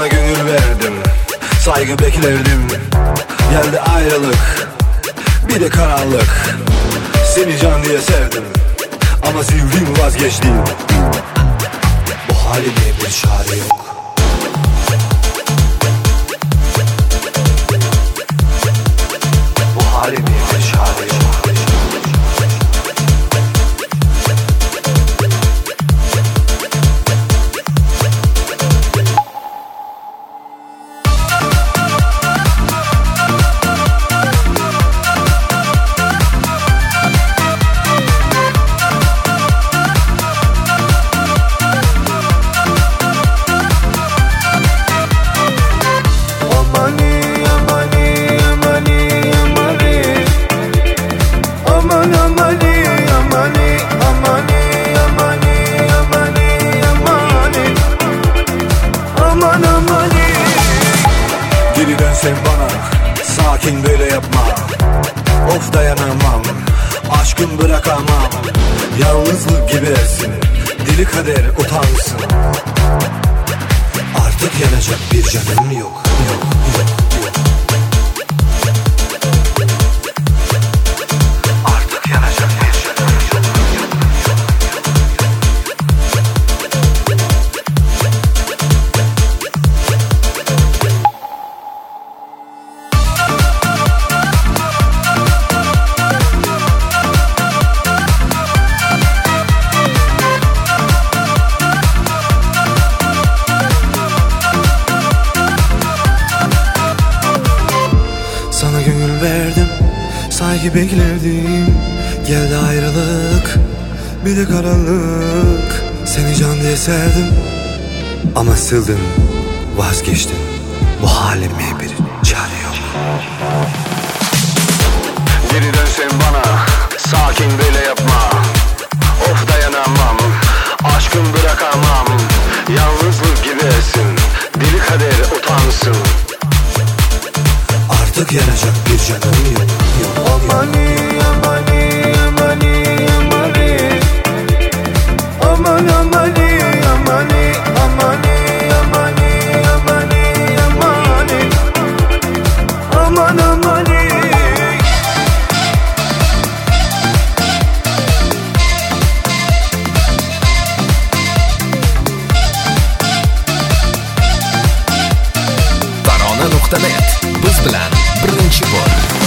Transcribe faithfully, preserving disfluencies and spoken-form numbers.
Sana gönül verdim, saygı beklerdim. Geldi ayrılık, bir de karanlık. Seni can diye sevdim ama sevdim vazgeçtim. Bu halime bir çare yok. Bu halime bir çare yok. Geri dönsen bana, sakin böyle yapma. Of dayanamam, aşkım bırakamam. Yalnızlık gibi ersin, deli kader utansın. Artık yanacak bir canım yok, yok, yok, yok. Artık yanacak bir canım yok, yok, yok. Sana gönül verdim, saygı beklerdim. Geldi ayrılık, bir de karanlık. Seni can diye sevdim ama sildin, vazgeçtin. Bu halime bir çare yok. Geri dönsen bana, sakin böyle yapma. Of dayanamam, aşkım bırakamam. Yalnızlık gidersin, deli kader utansın. Artık yanacak bir canım yok, yok, yok. Amani, amani, amani, amani. Aman amani, amani, amani, amani, amani, amani. Aman amani. Tarona nuqta net biz bilan birinchi bor.